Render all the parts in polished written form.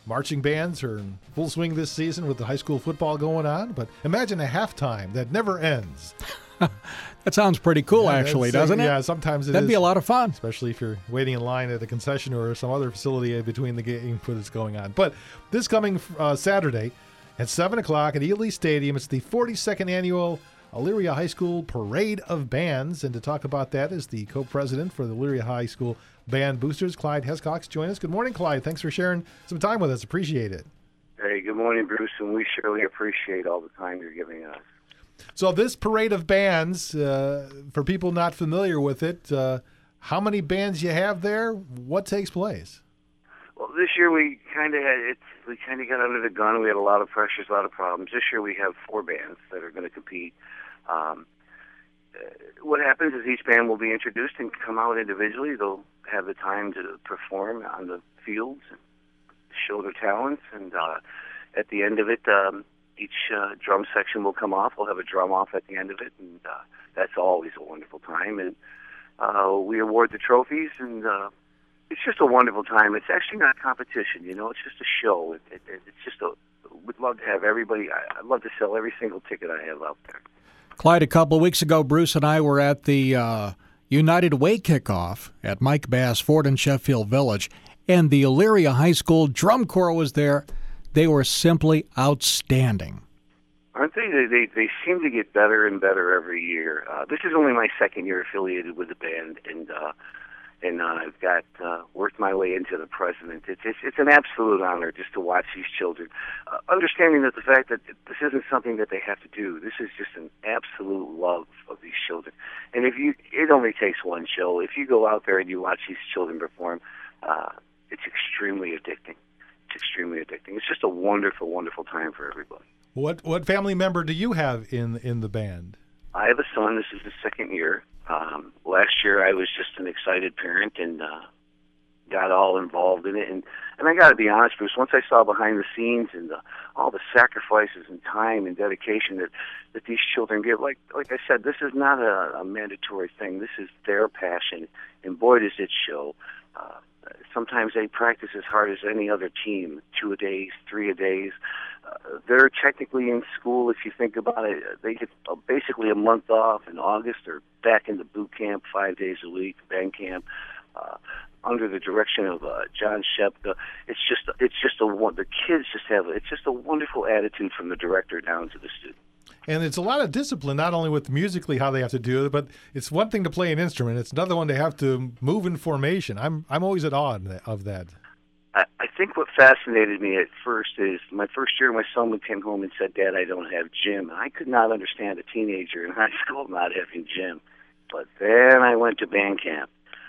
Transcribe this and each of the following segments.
marching bands are in full swing this season with the high school football going on. But imagine a halftime that never ends. That sounds pretty cool, actually, doesn't it? Yeah, sometimes That'd be a lot of fun. Especially if you're waiting in line at a concession or some other facility between the game that's going on. But this coming Saturday at 7 o'clock at Ely Stadium, it's the 42nd annual Elyria High School Parade of Bands. And to talk about that is the co-president for the Elyria High School Band Boosters, Clyde Hescox. Join us. Good morning, Clyde. Thanks for sharing some time with us. Appreciate it. Hey, good morning, Bruce, and we surely appreciate all the time you're giving us. So this Parade of Bands, for people not familiar with it, how many bands you have there? What takes place? Well, this year we kind of got under the gun. We had a lot of pressures, a lot of problems. This year we have 4 bands that are going to compete. What happens is each band will be introduced and come out individually. They'll have the time to perform on the fields and show their talents, and at the end of it, each drum section will come off. We'll have a drum off at the end of it, and that's always a wonderful time. And we award the trophies, and it's just a wonderful time. It's actually not a competition, you know. It's just a show. We'd love to have everybody. I'd love to sell every single ticket I have out there. Clyde, a couple of weeks ago, Bruce and I were at the United Way kickoff at Mike Bass Ford in Sheffield Village, and the Elyria High School Drum Corps was there. They were simply outstanding. Aren't they? They seem to get better and better every year. This is only my second year affiliated with the band, and I've got worked my way into the president. It's an absolute honor just to watch these children, understanding that the fact that this isn't something that they have to do. This is just an absolute love of these children. And it only takes one show. If you go out there and you watch these children perform, it's extremely addicting. It's extremely addicting. It's just a wonderful, wonderful time for everybody. What family member do you have in the band? I have a son. This is his second year. Last year I was just an excited parent and got all involved in it. And I got to be honest, Bruce, once I saw behind the scenes and all the sacrifices and time and dedication that these children give, like I said, this is not a mandatory thing. This is their passion, and boy, does it show. Sometimes they practice as hard as any other team, 2 a days, 3 a days. They're technically in school, if you think about it. They get basically a month off in August. They're back into boot camp 5 days a week, band camp, under the direction of John Shepka. It's just the kids just have it's just a wonderful attitude from the director down to the student. And it's a lot of discipline, not only with musically how they have to do it, but it's one thing to play an instrument. It's another one to have to move in formation. I'm always at awe of that. I think what fascinated me at first is my first year, my son came home and said, "Dad, I don't have gym." And I could not understand a teenager in high school not having gym. But then I went to band camp.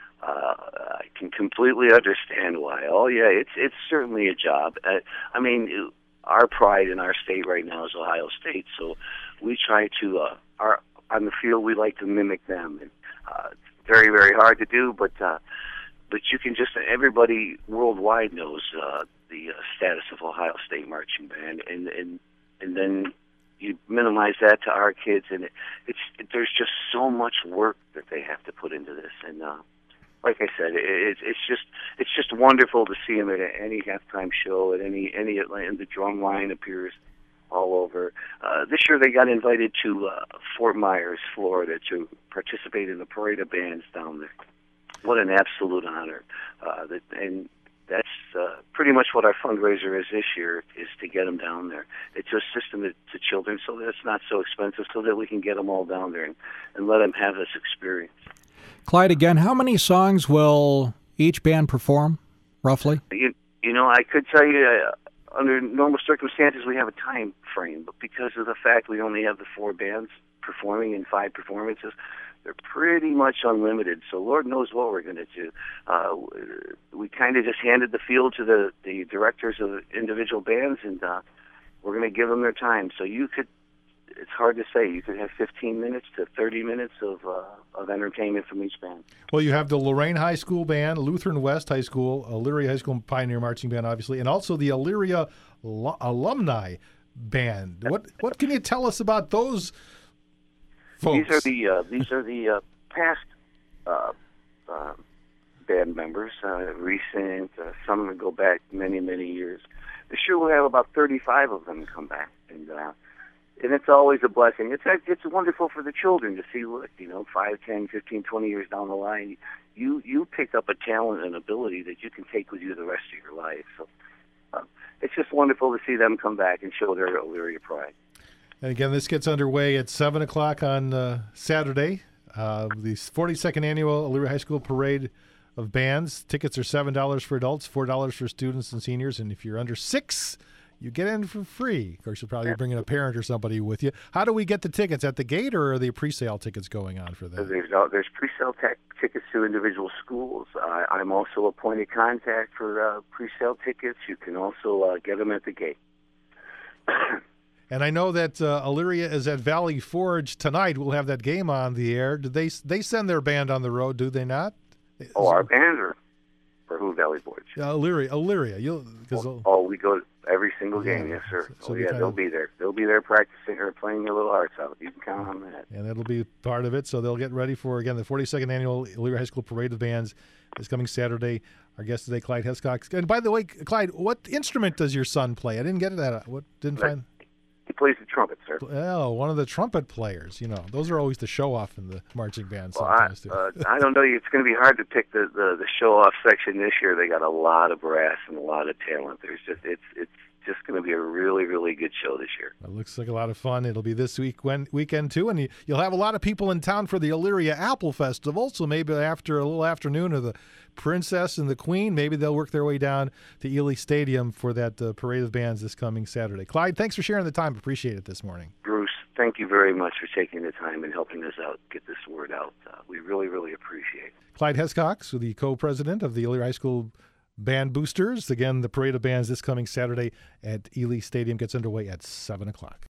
I can completely understand why. Oh, yeah, it's certainly a job. I mean, our pride in our state right now is Ohio State, so we try to, on the field, we like to mimic them. And, it's very, very hard to do, but you can just, everybody worldwide knows the status of Ohio State Marching Band, and then you minimize that to our kids, and there's just so much work that they have to put into this, and like I said, it's just wonderful to see them at any halftime show, at any and the drum line appears all over. This year they got invited to Fort Myers, Florida, to participate in the Parade of Bands down there. What an absolute honor! And that's pretty much what our fundraiser is this year, is to get them down there. It's a system to children so that it's not so expensive, so that we can get them all down there and let them have this experience. Clyde, again, how many songs will each band perform, roughly? You know, I could tell you, under normal circumstances, we have a time frame, but because of the fact we only have the 4 bands performing in 5 performances, they're pretty much unlimited, so Lord knows what we're going to do. We kind of just handed the field to the directors of the individual bands, and we're going to give them their time. So it's hard to say. You could have 15 minutes to 30 minutes of entertainment from each band. Well, you have the Lorain High School Band, Lutheran West High School, Elyria High School Pioneer Marching Band, obviously, and also the Elyria Alumni Band. What can you tell us about those folks? These are the past band members, recent, some that go back many, many years. This year we'll have about 35 of them come back, and it's always a blessing. It's wonderful for the children to see, look, 5, 10, 15, 20 years down the line, you picked up a talent and ability that you can take with you the rest of your life. So it's just wonderful to see them come back and show their Elyria pride. And again, this gets underway at 7 o'clock on Saturday. The 42nd Annual Elyria High School Parade of Bands. Tickets are $7 for adults, $4 for students and seniors. And if you're under 6, you get in for free. Of course, you'll probably bring in a parent or somebody with you. How do we get the tickets? At the gate, or are there pre-sale tickets going on for that? There's pre-sale tickets to individual schools. I'm also a point of contact for pre-sale tickets. You can also get them at the gate. And I know that Elyria is at Valley Forge tonight. We'll have that game on the air. Do they send their band on the road, do they not? Oh, our band or who, Valley Forge? Elyria. We go to every single game, yes, sir. So they'll be there. They'll be there practicing or playing their little hearts out. You can count on that. And that'll be part of it. So they'll get ready for, again, the 42nd Annual Elyria High School Parade of Bands is coming Saturday. Our guest today, Clyde Hescox. And by the way, Clyde, what instrument does your son play? I didn't get that. He plays the trumpet, sir. Oh, one of the trumpet players. Those are always the show-off in the marching band. Well, I don't know. It's going to be hard to pick the show-off section this year. They got a lot of brass and a lot of talent. It's just going to be a really, really good show this year. It looks like a lot of fun. It'll be this weekend too, and you'll have a lot of people in town for the Elyria Apple Festival. So maybe after a little afternoon of the Princess and the Queen, maybe they'll work their way down to Ely Stadium for that Parade of Bands this coming Saturday. Clyde, thanks for sharing the time. Appreciate it this morning. Bruce, thank you very much for taking the time and helping us out, get this word out. We really, really appreciate it. Clyde Hescox, the co-president of the Elyria High School Band Boosters. Again, the Parade of Bands this coming Saturday at Ely Stadium gets underway at 7 o'clock.